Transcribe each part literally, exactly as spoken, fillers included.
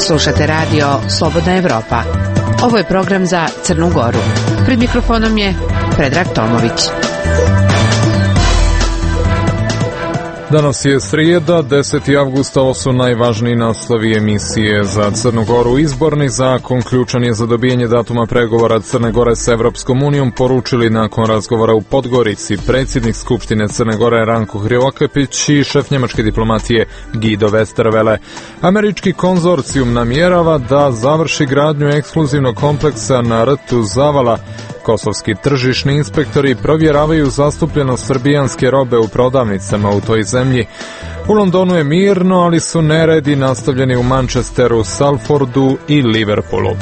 Slušate radio Slobodna Evropa. Ovo je program za Crnu Goru. Pred mikrofonom je Predrag Tomović. Danas je srijeda, deseti avgusta, ovo su najvažniji naslovi emisije za Crnu Goru. Izborni zakon ključan je za dobijanje datuma pregovora Crne Gore s Evropskom unijom, poručili nakon razgovora u Podgorici predsjednik Skupštine Crne Gore Ranko Krivokapić i šef njemačke diplomatije Guido Westerwelle. Američki konzorcijum namjerava da završi gradnju ekskluzivnog kompleksa na rtu Zavala. Kosovski tržišni inspektori provjeravaju zastupljenost srbijanske robe u prodavnicama u toj zemlji. U Londonu je mirno, ali su neredi nastavljeni u Manchesteru, Salfordu i Liverpoolu.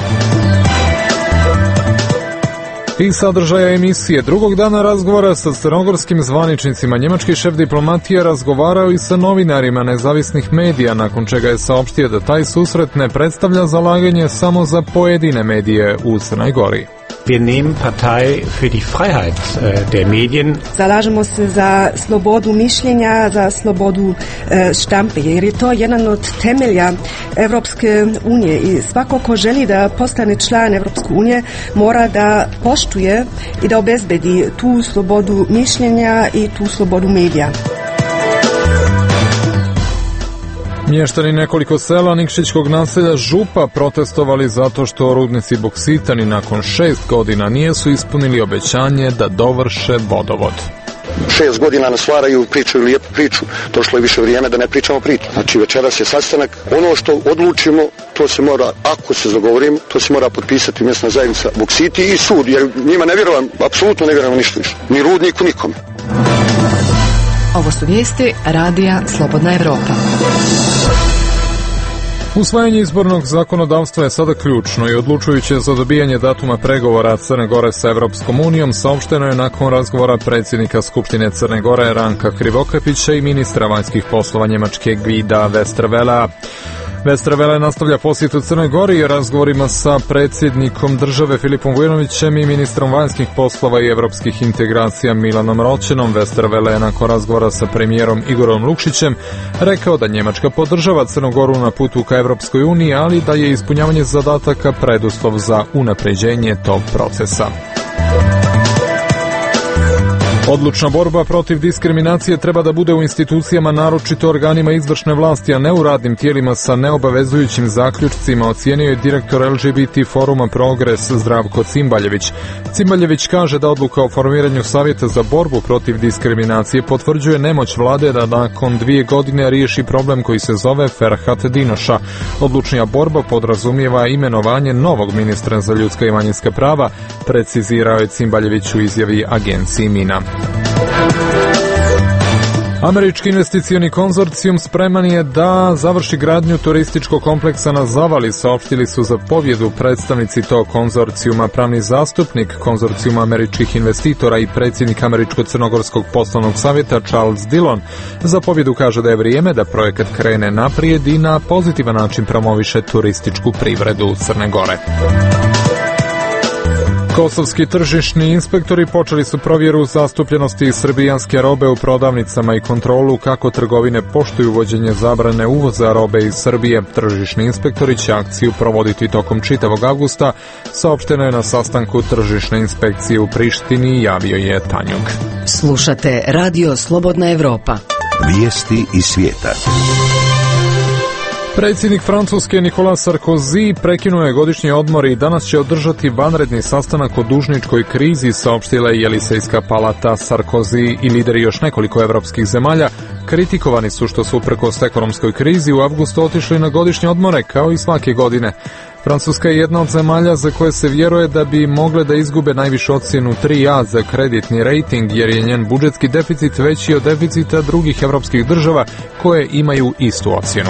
I sadržaja emisije. Drugog dana razgovora sa crnogorskim zvaničnicima njemački šef diplomatije razgovarao i sa novinarima nezavisnih medija, nakon čega je saopštio da taj susret ne predstavlja zalaganje samo za pojedine medije u Crnoj Gori. Wir nehmen Partei für die Freiheit der Medien. Zalažemo se za slobodu mišljenja, za slobodu štampe, jer je to jedan od temelja Evropske unije i svako ko želi da postane član Evropske unije mora da poštuje i da obezbedi tu slobodu mišljenja i tu slobodu medija. Mještani nekoliko sela Nikšićkog naselja Župa protestovali zato što rudnici boksitani nakon šest godina nisu ispunili obećanje da dovrše vodovod. Šest godina nas varaju, pričaju lijepu priču, došlo je više vrijeme da ne pričamo priču. Znači večeras je sastanak, ono što odlučimo, to se mora, ako se dogovorimo, to se mora potpisati mjesna zajednica boksiti i sud, jer njima ne vjerujem, apsolutno ne vjerujem ništa više, ni rudniku, nikome. Ovo su vijesti Radija Slobodna Evropa. Usvajanje izbornog zakonodavstva je sada ključno i odlučujuće za dobijanje datuma pregovora Crne Gore sa Evropskom unijom, saopšteno je nakon razgovora predsjednika Skupštine Crne Gore Ranka Krivokapića i ministra vanjskih poslova Njemačke Guida Westerwellea. Westerwelle nastavlja posjet u Crnoj Gori i razgovorima sa predsjednikom države Filipom Vujanovićem i ministrom vanjskih poslova i evropskih integracija Milanom Roćenom. Westerwelle je nakon razgovora sa premijerom Igorom Lukšićem rekao da Njemačka podržava Crnu Goru na putu ka Evropskoj uniji, ali da je ispunjavanje zadataka preduslov za unapređenje tog procesa. Odlučna borba protiv diskriminacije treba da bude u institucijama, naročito organima izvršne vlasti, a ne u radnim tijelima sa neobavezujućim zaključcima, ocijenio je direktor L G B T foruma Progres Zdravko Cimbaljević. Cimbaljević kaže da odluka o formiranju savjeta za borbu protiv diskriminacije potvrđuje nemoć vlade da nakon dvije godine riješi problem koji se zove Ferhat Dinoša. Odlučnija borba podrazumijeva imenovanje novog ministra za ljudska i manjinska prava, precizirao je Cimbaljević u izjavi agenciji Mina. Američki investicioni konzorcijum spreman je da završi gradnju turističkog kompleksa na Zavali, saopštili su za pobjedu predstavnici tog konzorcijuma. Pravni zastupnik konzorcijuma američkih investitora i predsjednik Američko-crnogorskog poslovnog savjeta Charles Dillon za pobjedu kaže da je vrijeme da projekat krene naprijed i na pozitivan način promoviše turističku privredu Crne Gore. Kosovski tržišni inspektori počeli su provjeru zastupljenosti srbijanske robe u prodavnicama i kontrolu kako trgovine poštuju uvođenje zabrane uvoza robe iz Srbije. Tržišni inspektori će akciju provoditi tokom čitavog avgusta, saopšteno je na sastanku tržišne inspekcije u Prištini, javio je Tanjug. Slušate Radio Slobodna Evropa. Vijesti iz svijeta. Predsjednik Francuske Nicolas Sarkozy prekinuo je godišnji odmor i danas će održati vanredni sastanak o dužničkoj krizi, saopštila je Jelisejska palata. Sarkozy i lideri još nekoliko evropskih zemalja kritikovani su što su uprkos ekonomskoj krizi u avgustu otišli na godišnje odmore kao i svake godine. Francuska je jedna od zemalja za koje se vjeruje da bi mogle da izgube najvišu ocjenu tri A za kreditni rejting, jer je njen budžetski deficit veći od deficita drugih evropskih država koje imaju istu ocjenu.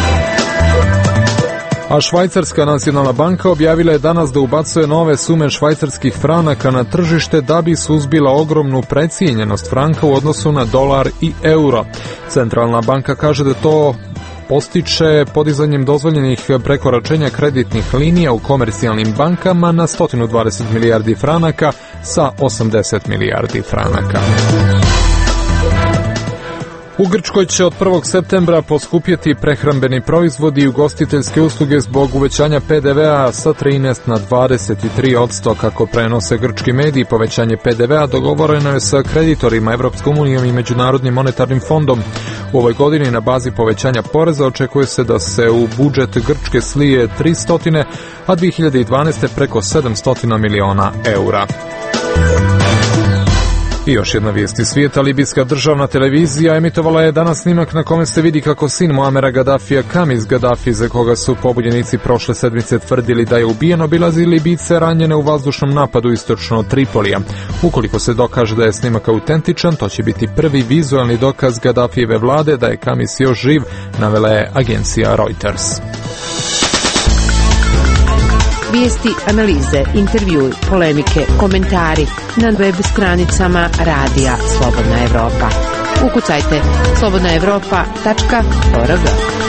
A Švajcarska nacionalna banka objavila je danas da ubacuje nove sume švajcarskih franaka na tržište da bi suzbila ogromnu precijenjenost franka u odnosu na dolar i euro. Centralna banka kaže da to postiče podizanjem dozvoljenih prekoračenja kreditnih linija u komercijalnim bankama na sto dvadeset milijardi franaka sa osamdeset milijardi franaka. U Grčkoj će od prvog septembra poskupjeti prehrambeni proizvodi i ugostiteljske usluge zbog uvećanja P D V-a sa trinaest na dvadeset tri posto, kako prenose grčki mediji. Povećanje P D V-a dogovoreno je sa kreditorima Evropskom unijom i Međunarodnim monetarnim fondom. U ovoj godini na bazi povećanja poreza očekuje se da se u budžet Grčke slije tristo, a dvije hiljade dvanaeste. preko sedamsto miliona eura. I još jedna vijest iz svijeta. Libijska državna televizija emitovala je danas snimak na kome se vidi kako sin Muamera Gaddafija, Kamis Gaddafi, za koga su pobunjenici prošle sedmice tvrdili da je ubijen, obilazi Libice ranjene u vazdušnom napadu istočno od Tripolija. Ukoliko se dokaže da je snimak autentičan, to će biti prvi vizualni dokaz Gaddafijeve vlade da je Kamis još živ, navela je agencija Reuters. Vijesti, analize, intervjui, polemike, komentari na web stranicama Radija Slobodna Evropa. Ukucajte slobodna evropa tačka org.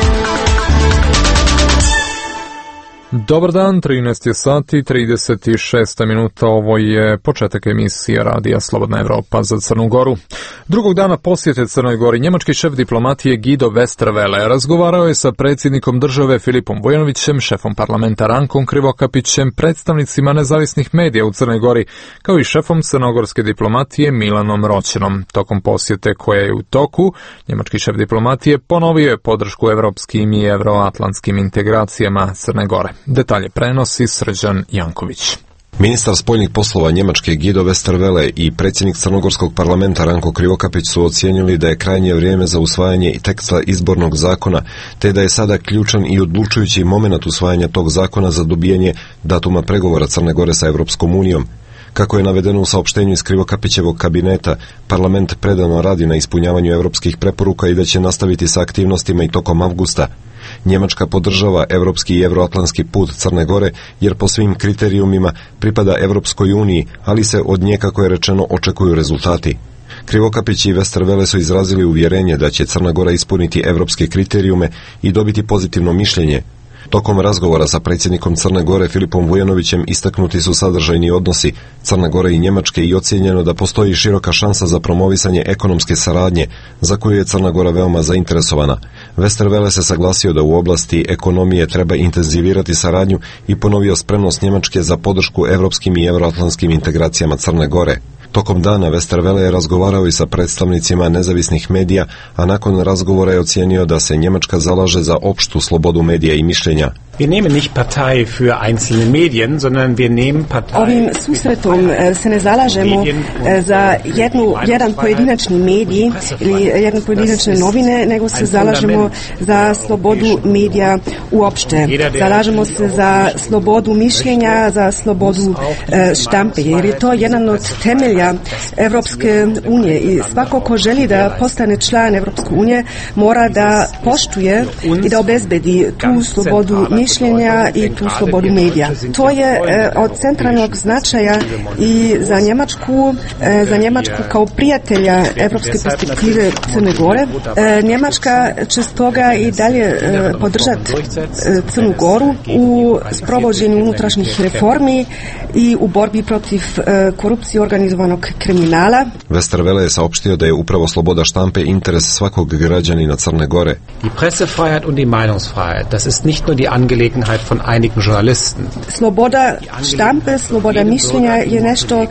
Dobar dan, trinaest je sati, trideset šest minuta, ovo je početak emisije Radija Slobodna Evropa za Crnu Goru. Drugog dana posjete Crnoj Gori, njemački šef diplomatije Guido Westerwelle razgovarao je sa predsjednikom države Filipom Vujanovićem, šefom parlamenta Rankom Krivokapićem, predstavnicima nezavisnih medija u Crnoj Gori, kao i šefom crnogorske diplomatije Milanom Roćenom. Tokom posjete koja je u toku, njemački šef diplomatije ponovio je podršku evropskim i evroatlantskim integracijama Crne Gore. Detalje prenosi Srđan Janković. Ministar spoljnih poslova Njemačke Guido Westerwelle i predsjednik crnogorskog parlamenta Ranko Krivokapić su ocijenili da je krajnje vrijeme za usvajanje teksta izbornog zakona, te da je sada ključan i odlučujući momenat usvajanja tog zakona za dobijanje datuma pregovora Crne Gore sa Evropskom unijom. Kako je navedeno u saopštenju iz Krivokapićevog kabineta, parlament predano radi na ispunjavanju evropskih preporuka i da će nastaviti sa aktivnostima i tokom avgusta. Njemačka podržava evropski i evroatlantski put Crne Gore, jer po svim kriterijumima pripada Evropskoj uniji, ali se od nje, kako je rečeno, očekuju rezultati. Krivokapić i Westerwelle su izrazili uvjerenje da će Crna Gora ispuniti evropske kriterijume i dobiti pozitivno mišljenje. Tokom razgovora sa predsjednikom Crne Gore Filipom Vujanovićem istaknuti su sadržajni odnosi Crne Gore i Njemačke i ocijenjeno da postoji široka šansa za promovisanje ekonomske saradnje, za koju je Crna Gora veoma zainteresovana. Westerwelle se saglasio da u oblasti ekonomije treba intenzivirati saradnju i ponovio spremnost Njemačke za podršku evropskim i evroatlantskim integracijama Crne Gore. Tokom dana Westerwelle je razgovarao i sa predstavnicima nezavisnih medija, a nakon razgovora je ocijenio da se Njemačka zalaže za opštu slobodu medija i mišljenja. Wir nehmen nicht Partei für einzelne Medien, sondern wir nehmen Partei. Ovim susretom se ne zalažemo za jednu, jedan pojedinačni medij ili jedne pojedinačne novine, nego se zalažemo za slobodu medija uopšte. Zalažemo se za slobodu mišljenja, za slobodu štampe, jer je to jedan od temelja Evropske unije i svako ko želi da postane član Evropske unije mora da poštuje i da obezbedi tu slobodu mišljenja i tu slobodu medija. To je e, od centralnog značaja i za Njemačku, e, za Njemačku kao prijatelja evropske perspektive Crne Gore. E, Njemačka će stoga i dalje e, podržati e, Crnu Goru u sprovođenju unutrašnjih reformi i u borbi protiv e, korupcije organizovanog kriminala. Westerwelle je saopštio da je upravo sloboda štampe interes svakog građanina Crne Gore. Die Pressefreiheit und die Meinungsfreiheit, das ist nicht nur die Angelegenheit von einigen Journalisten. Sloboda štampe, sloboda mišljenja je nešto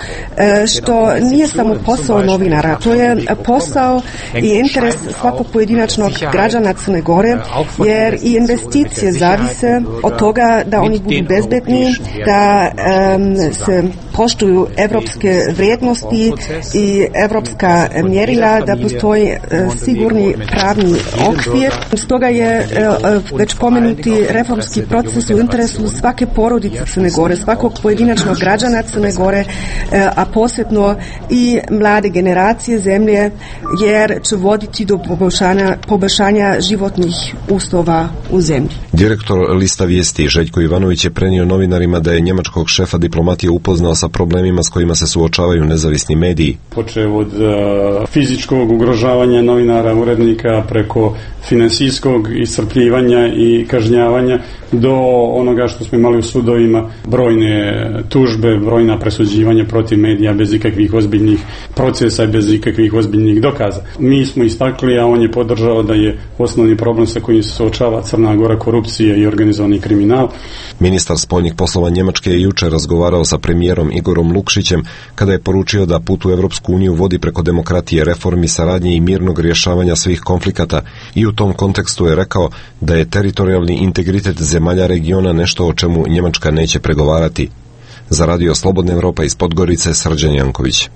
što nije samo posao novinara. To je posao i interes svakog pojedinačnog građana Crne Gore, jer i investicije zavise od toga da oni budu bezbedni, da um, se poštuju evropske vrijednosti i evropska mjerila, da postoji uh, sigurni pravni okvir. Stoga je uh, već pomenuti reformski proces u interesu svake porodice Crne Gore, svakog pojedinačnog građana Crne Gore, a posebno i mlade generacije zemlje, jer će voditi do poboljšanja, poboljšanja životnih uslova u zemlji. Direktor lista vijesti Željko Ivanović je prenio novinarima da je njemačkog šefa diplomatije upoznao sa problemima s kojima se suočavaju nezavisni mediji. Počev od uh, fizičkog ugrožavanja novinara, urednika, preko finansijskog iscrpljivanja i kažnjavanja, do onoga što smo imali u sudovima, brojne tužbe, brojna presuđivanja protiv medija bez ikakvih ozbiljnih procesa i bez ikakvih ozbiljnih dokaza. Mi smo istakli, a on je podržao da je osnovni problem sa kojim se suočava Crna Gora korupcija i organizovani kriminal. Ministar spoljnih poslova Njemačke je juče razgovarao sa premijerom Igorom Lukšićem kada je poručio da put u Evropsku uniju vodi preko demokratije, reformi, saradnje i mirnog rješavanja svih konflikata i u tom kontekstu je rekao da je teritorijalni integritet zemalja regiona nešto o čemu Njemačka neće pregovarati. Za Radio Slobodna Evropa iz Podgorice, Srđan Janković.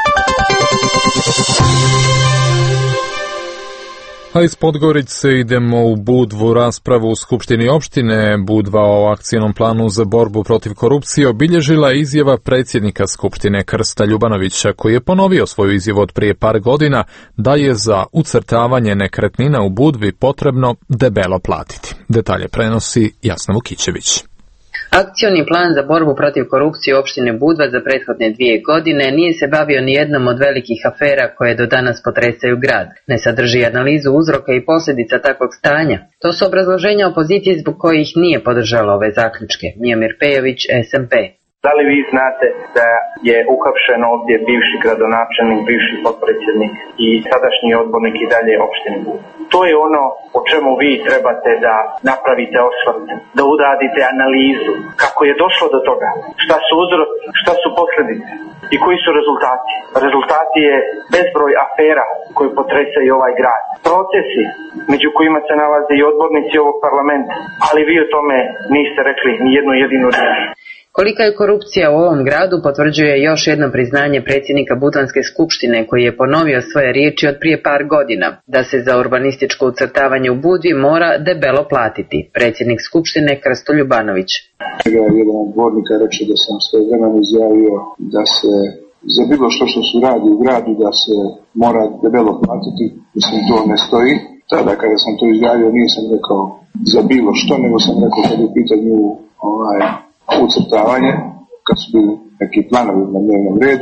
A iz Podgorice idemo u Budvu. Raspravu u Skupštini opštine Budva o akcijnom planu za borbu protiv korupcije obilježila izjava predsjednika Skupštine Krsta Ljubanovića, koji je ponovio svoju izjavu od prije par godina da je za ucrtavanje nekretnina u Budvi potrebno debelo platiti. Detalje prenosi Jasna Vukićević. Akcioni plan za borbu protiv korupcije opštine Budva za prethodne dvije godine nije se bavio ni jednom od velikih afera koje do danas potresaju grad. Ne sadrži analizu uzroka i posljedica takvog stanja. To su obrazloženja opozicije zbog kojih nije podržala ove zaključke. Mijomir Pejović, S M P. Da li vi znate da je uhapšen ovdje bivši gradonačelnik, bivši potpredsjednik i sadašnji odbornik i dalje opštine Budva? To je ono o čemu vi trebate da napravite osvrt, da uradite analizu. Kako je došlo do toga? Šta su uzrok, šta su posljedice i koji su rezultati? Rezultati je bezbroj afera koji potresaju ovaj grad. Procesi među kojima se nalaze i odbornici ovog parlamenta, ali vi o tome niste rekli ni jednu jedinu riječ. Kolika je korupcija u ovom gradu potvrđuje još jedno priznanje predsjednika Budvanske skupštine koji je ponovio svoje riječi od prije par godina, da se za urbanističko ucrtavanje u Budvi mora debelo platiti. Predsjednik skupštine Krsto Ljubanović. Jedan od dvornika reče da sam svojevremeno izjavio da se za bilo što što se radi u gradu da se mora debelo platiti. Mislim, to ne stoji. Tada kada sam to izjavio nisam rekao za bilo što, nego sam rekao kad je u pitanju ovaj, ucrtavanje, kad su bili neki planovi na dnevnom redu.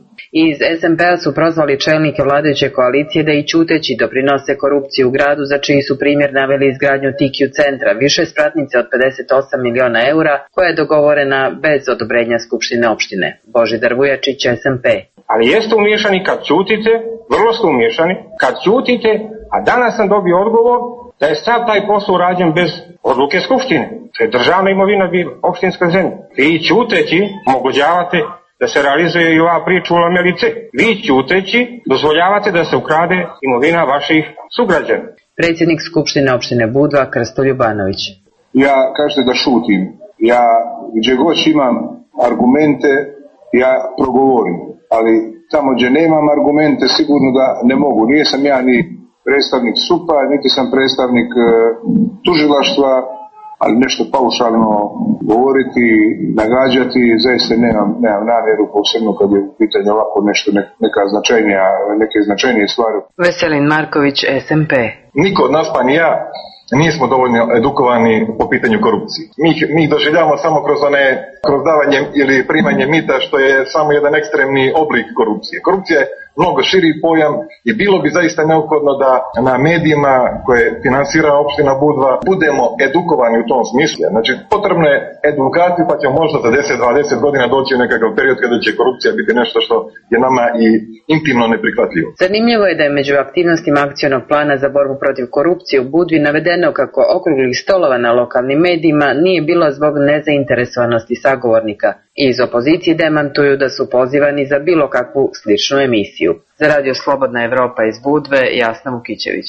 Iz S M P-a su prozvali čelnike vladajuće koalicije da i ćuteći doprinose korupciju u gradu, za čiji su primjer naveli izgradnju T Q centra, više spratnice od pedeset osam miliona eura, koja je dogovorena bez odobrenja Skupštine opštine. Božidar Vujačić, S M P. Ali jeste umiješani kad ćutite, vrlo ste umiješani, kad ćutite, a danas sam dobio odgovor da je sav taj posao urađen bez odluke Skupštine. To je državna imovina bila, opštinska zemlja. Vi ćuteći omogućavate da se realizuje i ova priča u Lamelice. Vi ćuteći dozvoljavate da se ukrade imovina vaših sugrađana. Predsjednik Skupštine opštine Budva Krsto Ljubanović. Ja kažete da šutim. Ja gdje god imam argumente, ja progovorim. Ali tamo gdje nemam argumente, sigurno da ne mogu. Nijesam ja ni predstavnik S U P-a, niti sam predstavnik e, tužilaštva, ali nešto paušalno govoriti, nagađati, zaista nemam, nemam namjeru, posebno kad je u pitanju ovako nešto, neka značajnija, neke značajnije stvari. Veselin Marković, S M P. Niko od nas, pa ni ja, nismo dovoljno edukovani po pitanju korupcije. Mi, mi doživljavamo samo kroz one, kroz davanje ili primanje mita, što je samo jedan ekstremni oblik korupcije. Korupcija je mnogo širi pojam i bilo bi zaista neophodno da na medijima koje finansira opština Budva budemo edukovani u tom smislu. Znači, potrebno je edukacija, pa ćemo možda za deset do dvadeset godina doći u nekakav period kada će korupcija biti nešto što je nama i intimno neprihvatljivo. Zanimljivo je da je među aktivnostima akcionog plana za borbu protiv korupcije u Budvi navedeno kako okruglih stolova na lokalnim medijima nije bilo zbog nezainteresovanosti sagovornika. I iz opozicije demantuju da su pozivani za bilo kakvu sličnu emisiju. Za Radio Slobodna Evropa iz Budve, Jasna Vukićević.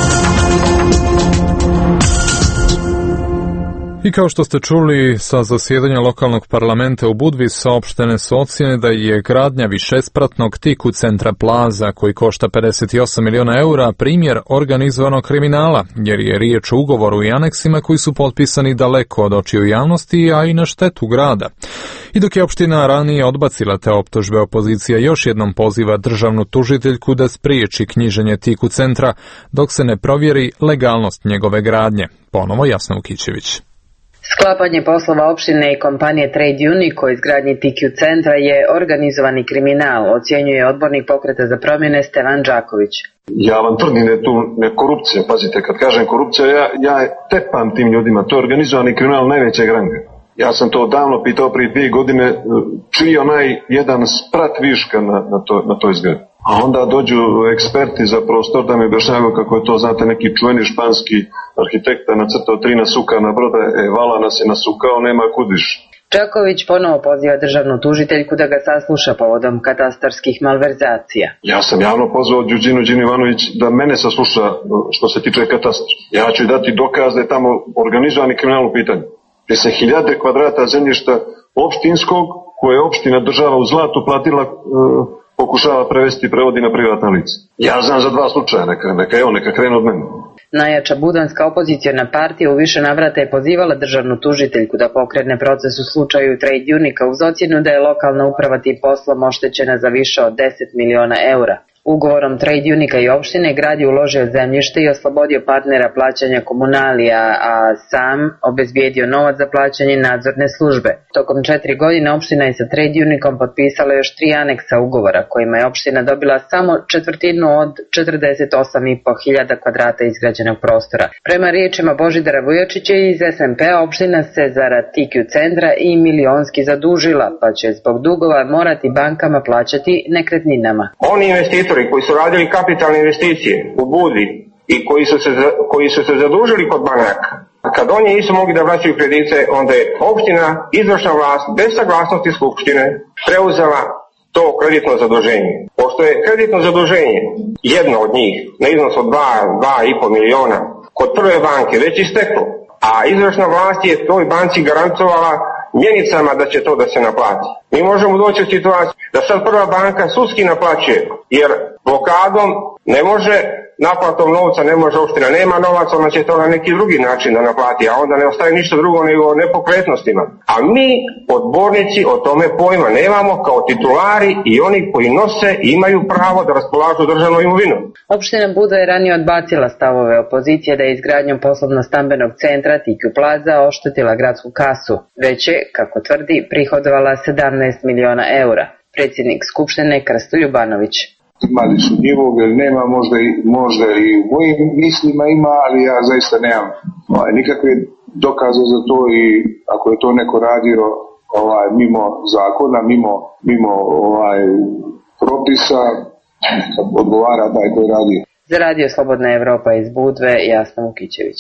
I kao što ste čuli, sa zasjedanja lokalnog parlamenta u Budvi saopštene su ocjene da je gradnja višespratnog T Q centra Plaza, koji košta pedeset osam miliona eura, primjer organizovanog kriminala, jer je riječ o ugovoru i aneksima koji su potpisani daleko od očiju javnosti, a i na štetu grada. I dok je opština ranije odbacila te optužbe, opozicija još jednom poziva državnu tužiteljku da spriječi knjiženje T Q centra, dok se ne provjeri legalnost njegove gradnje. Ponovo Jasna Vukićević. Sklapanje poslova opštine i kompanije Trade Unico o izgradnji T Q centra je organizovani kriminal, ocjenjuje odbornik Pokreta za promjene Stevan Đaković. Ja vam tvrdim da je tu ne korupcija, pazite, kad kažem korupcija, ja, ja tepam tim ljudima, to je organizovani kriminal najvećeg ranga. Ja sam to davno pitao prije dvije godine, čiji je onaj jedan sprat viška na, na, to, na toj zgradi. A onda dođu eksperti za prostor da mi objašnjavaju kako je to, znate, neki čuveni španski arhitekta nacrtao tri nasukana broda, e, vala nas je nasukao, nema kudiš. Đaković ponovo poziva državnu tužiteljku da ga sasluša povodom katastarskih malverzacija. Ja sam javno pozvao Đuđinu Đinu Ivanović da mene sasluša što se tiče katastra. Ja ću dati dokaz da je tamo organizovani kriminal u pitanju. Gdje se hiljade kvadrata zemljišta opštinskog, koje je opština država u zlatu platila, e, pokušava prevesti i prevodi na privatna lica. Ja znam za dva slučaja, neka, neka evo, neka krenu od mene. Najjača budanska opozicijona partija u više navrata je pozivala državnu tužiteljku da pokrene proces u slučaju Trade Unico uz ocjenu da je lokalna uprava tim poslom oštećena za više od deset miliona eura. Ugovorom Trade Unico i opštine grad je uložio zemljište i oslobodio partnera plaćanja komunalija, a sam obezbijedio novac za plaćanje nadzorne službe. Tokom četiri godine opština je sa Trade Unicom potpisala još tri aneksa ugovora, kojima je opština dobila samo četvrtinu od četrdeset osam i po hiljada kvadrata izgrađenog prostora. Prema riječima Božidara Vujačića iz S M P-a, opština se zarad T Q centra i milionski zadužila, pa će zbog dugova morati bankama plaćati nekretninama. Oni investitori koji su radili kapitalne investicije u Budvi i koji su se, koji su se zadužili kod banaka, kad oni nisu mogli da vraćaju kredite, onda je opština, izvršna vlast, bez saglasnosti skupštine, preuzela to kreditno zaduženje. Pošto je kreditno zaduženje jedno od njih na iznos od dva, dva i po miliona kod prve banke već isteklo, a izvršna vlast je toj banci garantovala mjenicama da će to da se naplati. Mi možemo doći u situaciju da sad prva banka sudski naplaćuje, jer blokadom ne može, naplatom novca ne može, opština nema novac, ona će to na neki drugi način da naplati, a onda ne ostaje ništa drugo nego o nepokretnostima. A mi, odbornici, o tome pojma nemamo kao titulari i oni koji nose imaju pravo da raspolažu državnom imovinom. Opština Budva je ranije odbacila stavove opozicije da je izgradnjom poslovno-stambenog centra T Q Plaza oštetila gradsku kasu, već je, kako tvrdi, prihodovala sedamnaest miliona eura. Predsjednik Skupštine Krsto Ljubanović. Imali su njivog, jer nema, možda i, možda i u mojim mislima ima, ali ja zaista nemam ovaj, nikakve dokaze za to i ako je to neko radio ovaj, mimo zakona, mimo, mimo ovaj, propisa, odgovara taj koji radi. Za Radio Slobodna Evropa iz Budve, Jasna Vukićević.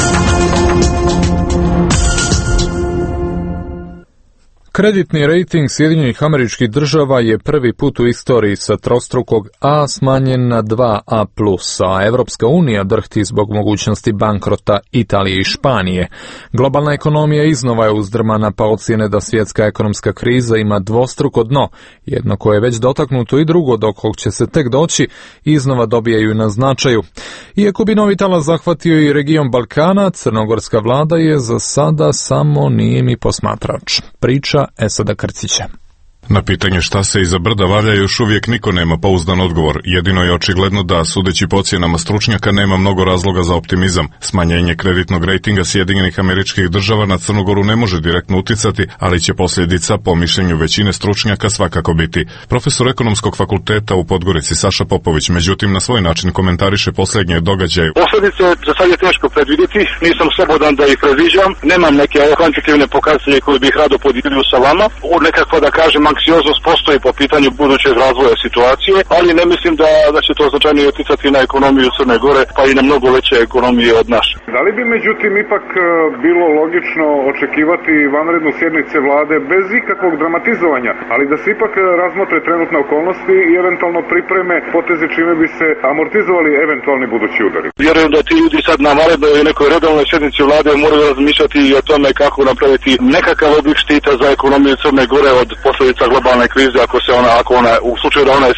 Kreditni rejting Sjedinjenih Američkih Država je prvi put u istoriji sa trostrukog A smanjen na dva A plus, a Evropska unija drhti zbog mogućnosti bankrota Italije i Španije. Globalna ekonomija iznova je uzdrmana, pa ocjene da svjetska ekonomska kriza ima dvostruko dno, jedno koje je već dotaknuto i drugo do kog će se tek doći, iznova dobijaju na značaju. Iako bi novi talas zahvatio i region Balkana, crnogorska vlada je za sada samo nijemi posmatrač. Priča Esada Krcića. Na pitanje šta se iza brda valja još uvijek niko nema pouzdan odgovor. Jedino je očigledno da, sudeći po ocjenama stručnjaka, nema mnogo razloga za optimizam. Smanjenje kreditnog rejtinga Sjedinjenih Američkih Država na Crnu Goru ne može direktno uticati, ali će posljedica, po mišljenju većine stručnjaka, svakako biti. Profesor ekonomskog fakulteta u Podgorici Saša Popović, međutim, na svoj način komentariše posljednje događaje. Posljedice za sad je teško predvidjeti, nisam slobodan da ih predviđam, nemam neke kvantitativne pokazatelje koje bih rado podijelio sa vama. Nekakva, da kažem, anksioznost postoji po pitanju budućeg razvoja situacije, ali ne mislim da, da će to značajnije uticati na ekonomiju Crne Gore, pa i na mnogo veće ekonomije od naše. Da li bi međutim ipak bilo logično očekivati vanrednu sjednice vlade bez ikakvog dramatizovanja, ali da se ipak razmotre trenutne okolnosti i eventualno pripreme poteze čime bi se amortizovali eventualni budući udari? Vjerujem da ti ljudi sad na vanrednoj i nekoj redovnoj sjednici vlade moraju razmišljati i o tome kako napraviti nekakav oblik štita za ekonomiju Crne Gore od posljedica globalne krize ako se ona, ako ona, u slučaju da ona eskalira.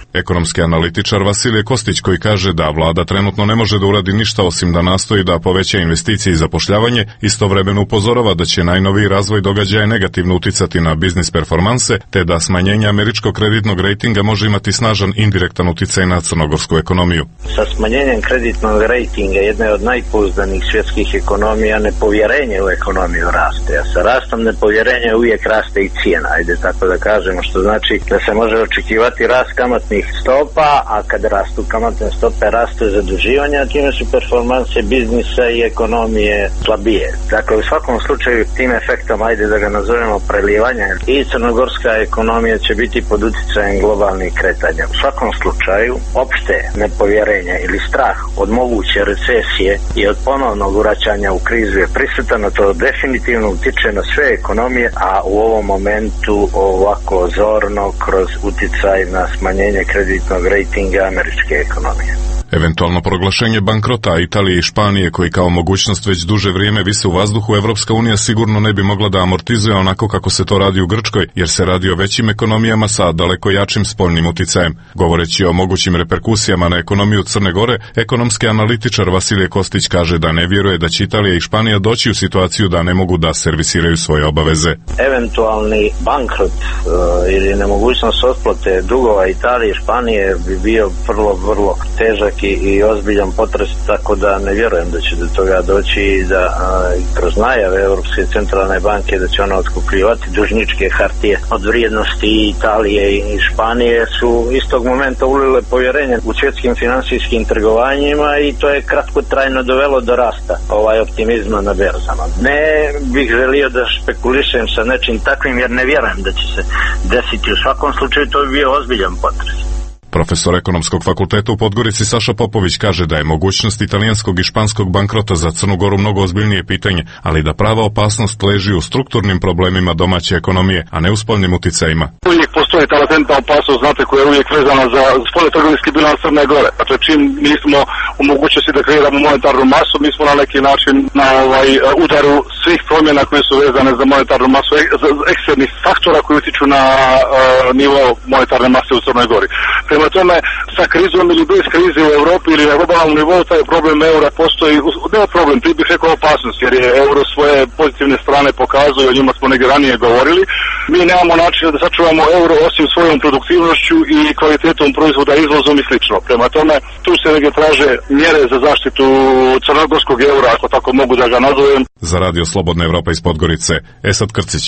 Ekonomski analitičar Vasilije Kostić koji kaže da vlada trenutno ne može da uradi ništa osim da nastoji da poveća investicije i zapošljavanje, istovremeno upozorava da će najnoviji razvoj događaja negativno uticati na biznis performanse, te da smanjenje američkog kreditnog rejtinga može imati snažan indirektan uticaj na crnogorsku ekonomiju. Sa smanjenjem kreditnog rejtinga jedne od najpouzdanijih svjetskih ekonomija nepovjerenje u ekonomiju raste, a sa rastom nepovjerenja uvijek raste i cijena, ajde tako da kažemo, što znači da se može očekivati rast kamatnih stopa, a kad rastu kamatne stope raste zaduživanje, a time su performanse biznisa i ekonomije slabije. Dakle, u svakom slučaju tim efektom, ajde da ga nazovemo prelijevanja, i crnogorska ekonomija će biti pod utjecajem globalnih kretanja. U svakom slučaju, opšte nepovjerenje ili strah od moguće recesije i od ponovnog vraćanja u krizu je prisutan, a to definitivno utiče na sve ekonomije, a u ovom momentu ovako zorno kroz uticaj na smanjenje kreditnog rejtinga američke ekonomije. Eventualno proglašenje bankrota Italije i Španije, koji kao mogućnost već duže vrijeme vise u vazduhu, Evropska unija sigurno ne bi mogla da amortizuje onako kako se to radi u Grčkoj, jer se radi o većim ekonomijama sa daleko jačim spoljnim uticajem. Govoreći o mogućim reperkusijama na ekonomiju Crne Gore, ekonomski analitičar Vasilije Kostić kaže da ne vjeruje da će Italija i Španija doći u situaciju da ne mogu da servisiraju svoje obaveze. Eventualni bankrot uh, ili nemogućnost otplate dugova Italije i Španije bi bio vrlo, vrlo težak i, i ozbiljan potres, tako da ne vjerujem da će do toga doći i da a, kroz najave Europske centralne banke da će ona otkupljivati dužničke hartije od vrijednosti Italije i Španije su istog momenta ulile povjerenje u svjetskim financijskim trgovanjima i to je kratkotrajno dovelo do rasta ovaj optimizma na berzama. Ne bih želio da špekulišem sa nečim takvim jer ne vjerujem da će se desiti. U svakom slučaju to bi bio ozbiljan potres. Profesor ekonomskog fakulteta u Podgorici Saša Popović kaže da je mogućnost italijanskog i španskog bankrota za Crnu Goru mnogo ozbiljnije pitanje, ali da prava opasnost leži u strukturnim problemima domaće ekonomije, a ne u spoljnim uticajima. Uvijek postoji ta latentna opasnost, znate, koja je uvijek vezana za spoljnotrgovinski bilans Crne Gore. Dakle, čim nismo u mogućnosti da kreiramo monetarnu masu, mi smo na neki način na ovaj udaru svih promjena koje su vezane za monetarnu masu, za eksternih faktora koji utiču na uh, nivo monetarne mase u Crnoj Gori. Prema tome, sa krizom ili bez krize u Europi ili na globalnom nivou, taj problem eura postoji, ne problem, ti bih rekao opasnost, jer je euro svoje pozitivne strane pokazuje, o njima smo negdje ranije govorili. Mi nemamo načina da sačuvamo euro osim svojom produktivnošću i kvalitetom proizvoda, izvozom i slično. Prema tome, tu se negdje traže mjere za zaštitu crnogorskog eura, ako tako mogu da ga nazovem. Za Radio Slobodna Evropa iz Podgorice, Esad Krcić.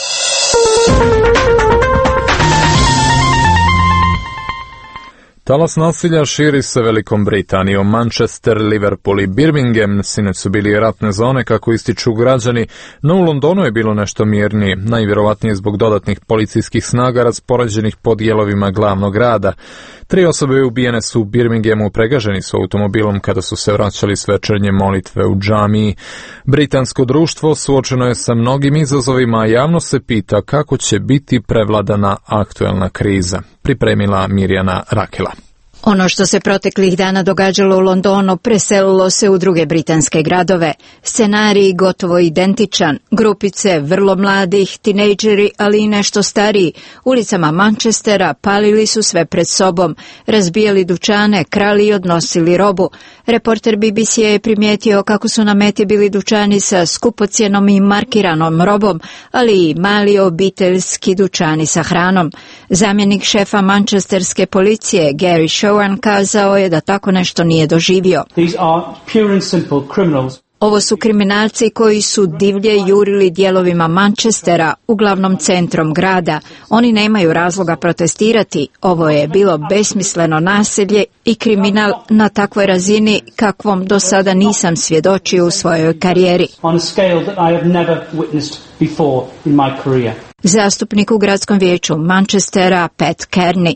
Talas nasilja širi se Velikom Britanijom. Manchester, Liverpool i Birmingham sinoć su bili ratne zone, kako ističu građani, no u Londonu je bilo nešto mirnije, najvjerovatnije zbog dodatnih policijskih snaga raspoređenih po dijelovima glavnog grada. Tri osobe ubijene su u Birminghamu, pregaženi su automobilom kada su se vraćali s večernje molitve u džamiji. Britansko društvo suočeno je sa mnogim izazovima, a javnost se pita kako će biti prevladana aktuelna kriza. Pripremila Mirjana Rakela. Ono što se proteklih dana događalo u Londonu preselilo se u druge britanske gradove. Scenarij gotovo identičan. Grupice vrlo mladih, tinejdžeri, ali i nešto stariji, ulicama Manchestera palili su sve pred sobom, razbijali dućane, krali i odnosili robu. Reporter B B C je primijetio kako su na meti bili dućani sa skupocjenom i markiranom robom, ali i mali obiteljski dućani sa hranom. Zamjenik šefa manchesterske policije, Gary Shaw, kazao je da tako nešto nije doživio. Ovo su kriminalci koji su divlje jurili dijelovima Manchestera, uglavnom centrom grada. Oni nemaju razloga protestirati. Ovo je bilo besmisleno nasilje i kriminal na takvoj razini kakvom do sada nisam svjedočio u svojoj karijeri. Zastupnik u gradskom vijeću Manchestera Pat Kearney.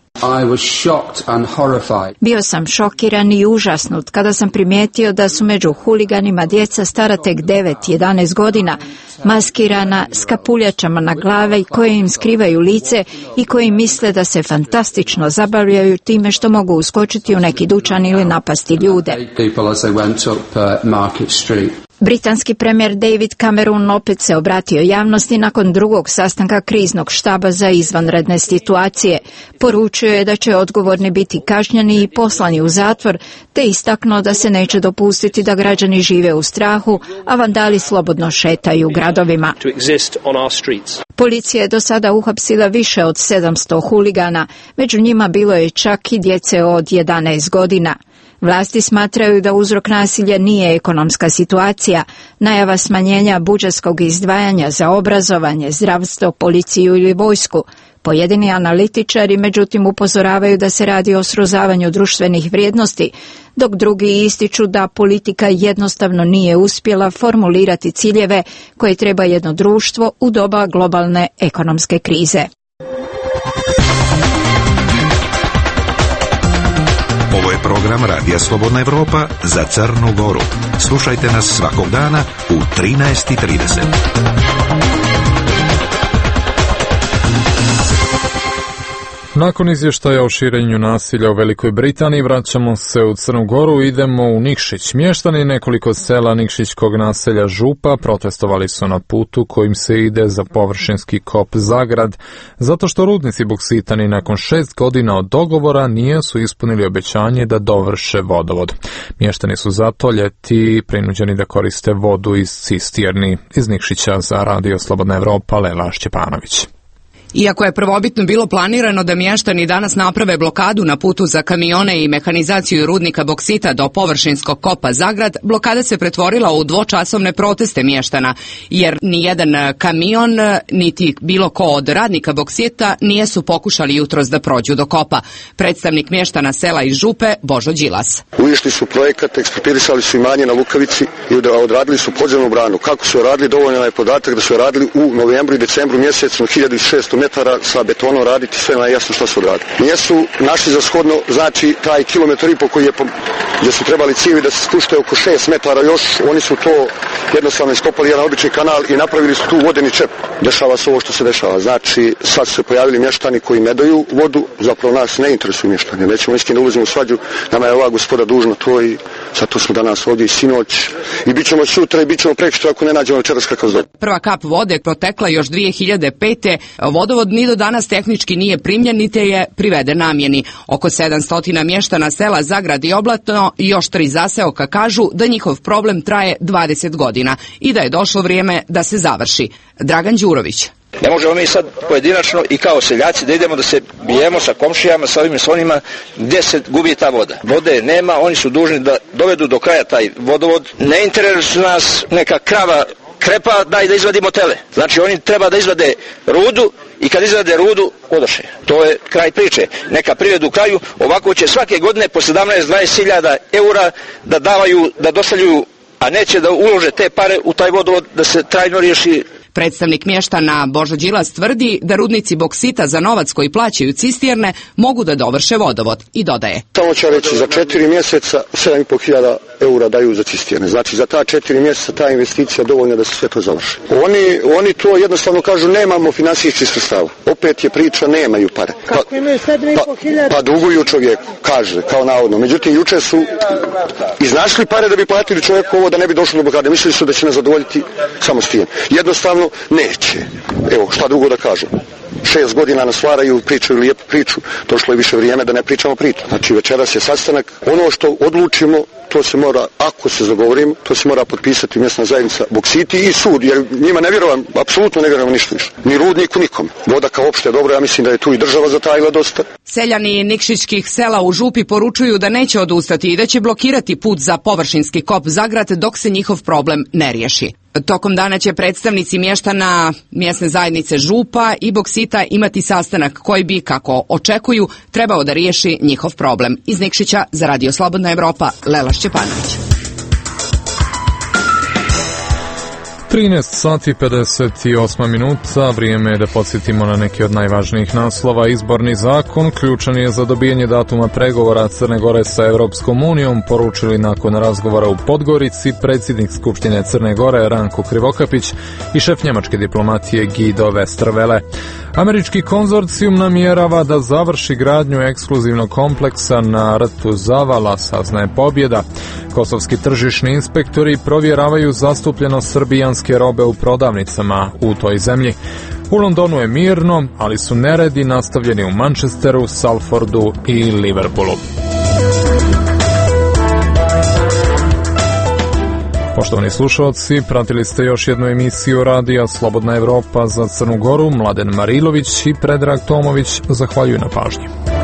Bio sam šokiran i užasnut kada sam primijetio da su među huliganima djeca stara tek devet jedanaest godina, maskirana s kapuljačama na glave koje im skrivaju lice i koji misle da se fantastično zabavljaju time što mogu uskočiti u neki dućan ili napasti ljude. Britanski premijer David Cameron opet se obratio javnosti nakon drugog sastanka kriznog štaba za izvanredne situacije. Poručio je da će odgovorni biti kažnjeni i poslani u zatvor, te istaknuo da se neće dopustiti da građani žive u strahu, a vandali slobodno šetaju gradovima. Policija je do sada uhapsila više od sedamsto huligana, među njima bilo je čak i djece od jedanaest godina. Vlasti smatraju da uzrok nasilja nije ekonomska situacija, najava smanjenja budžetskog izdvajanja za obrazovanje, zdravstvo, policiju ili vojsku. Pojedini analitičari međutim upozoravaju da se radi o srozavanju društvenih vrijednosti, dok drugi ističu da politika jednostavno nije uspjela formulirati ciljeve koje treba jedno društvo u doba globalne ekonomske krize. Ovo je program Radija Slobodna Evropa za Crnu Goru. Slušajte nas svakog dana u trinaest i trideset. Nakon izvještaja o širenju nasilja u Velikoj Britaniji vraćamo se u Crnu Goru, idemo u Nikšić. Mještani nekoliko sela Nikšićkog naselja Župa protestovali su na putu kojim se ide za površinski kop Zagrad, zato što rudnici Boksitani nakon šest godina od dogovora nije su ispunili obećanje da dovrše vodovod. Mještani su zato ljeti prinuđeni da koriste vodu iz cisterni. Iz Nikšića za Radio Slobodna Evropa, Lela Šćepanović. Iako je prvobitno bilo planirano da mještani danas naprave blokadu na putu za kamione i mehanizaciju rudnika boksita do površinskog kopa Zagrad, blokada se pretvorila u dvočasovne proteste mještana, jer nijedan kamion, niti bilo ko od radnika boksita nije su pokušali jutros da prođu do kopa. Predstavnik mještana sela iz Župe, Božo Đilas. Uvišli su projekat, ekspropririsali su imanje na Lukavici i odradili su podzemnu branu. Kako su radili, dovoljno je podatak da su radili u novembru i decembru mjesecu hiljadu šesto metara sa betonom raditi, sve je jasno što su radili. Nijesu našli za shodno, znači taj kilometar i po koji je, gdje su trebali cijevi da se spušte oko šest metara još, oni su to jednostavno iskopali jedan obični kanal i napravili su tu vodeni čep. Dešava se ovo što se dešava. Znači, sad su se pojavili mještani koji ne daju vodu, zapravo nas ne interesuju mještani. Nećemo iskreno da ulazimo u svađu, nama je ova gospoda dužna to i zato smo danas ovdje i sinoć i bit ćemo sutra i bit ćemo preksutra ako ne nađemo večeras kakav zove. Prva kap vode protekla još dvije hiljade pete. Vodovod ni do danas tehnički nije primljen, niti je priveden namjeni. Oko sedamsto mještana sela Zagrad i Oblatno i još tri zaseoka kažu da njihov problem traje dvadeset godina i da je došlo vrijeme da se završi. Dragan Đurović. Ne možemo mi sad pojedinačno i kao seljaci da idemo da se bijemo sa komšijama, sa ovim svonima gdje se gubi ta voda. Vode nema, oni su dužni da dovedu do kraja taj vodovod. Ne interesuje nas neka krava krepa, daj da izvadimo tele. Znači oni treba da izvade rudu i kad izvade rudu, odoše. To je kraj priče. Neka privedu kraju, ovako će svake godine po sedamnaest do dvadeset hiljada eura da davaju, da dostavljaju, a neće da ulože te pare u taj vodovod da se trajno riješi. Predstavnik mještana Božo Đilas tvrdi da rudnici boksita za novac koji plaćaju cisterne mogu da dovrše vodovod i dodaje. Samo ću reći, za četiri mjeseca sedam i po hiljada eura daju za cisterne. Znači za ta četiri mjeseca ta investicija dovoljna da se sve to završi. Oni, oni to jednostavno kažu nemamo finansijskih sredstava. Opet je priča nemaju pare. Pa, pa, pa duguju čovjeku, kaže, kao navodno. Međutim, juče su iznašli pare da bi platili čovjeku ovo da ne bi došlo do blokade. Mislili su da će nas zadovoljiti samo s tim. Jednostavno neće. Evo, šta drugo da kažem. Šest godina nas varaju, pričaju lijepu priču. Došlo je više vrijeme da ne pričamo priču. Znači večeras je sastanak. Ono što odlučimo, to se mora, ako se dogovorimo, to se mora potpisati mjesna zajednica Boksiti i sud, jer njima ne vjerujem, apsolutno ne vjerujem ništa više. Ni rudniku, nikom. Voda kao opšte je dobro, ja mislim da je tu i država zatajila dosta. Seljani nikšićkih sela u Župi poručuju da neće odustati i da će blokirati put za površinski kop Zagrad dok se njihov problem ne riješi. Tokom dana će predstavnici mještana mjesne zajednice Župa i Boksita imati sastanak koji bi, kako očekuju, trebao da riješi njihov problem. Iz Nikšića za Radio Slobodna Evropa, Lela Šćepanović. trinaest sati pedeset osam minuta, vrijeme je da podsjetimo na neki od najvažnijih naslova. Izborni zakon ključan je za dobijanje datuma pregovora Crne Gore sa Evropskom unijom, poručili nakon razgovora u Podgorici predsjednik Skupštine Crne Gore Ranko Krivokapić i šef njemačke diplomatije Guido Westerwelle. Američki konzorcijum namjerava da završi gradnju ekskluzivnog kompleksa na rtu Zavala, saznaje Pobjeda. Kosovski tržišni inspektori provjeravaju zastupljenost srbijanske robe u prodavnicama u toj zemlji. U Londonu je mirno, ali su neredi nastavljeni u Manchesteru, Salfordu i Liverpoolu. Poštovani slušalci, pratili ste još jednu emisiju radija Slobodna Evropa za Crnu Goru. Mladen Marilović i Predrag Tomović zahvaljuju na pažnji.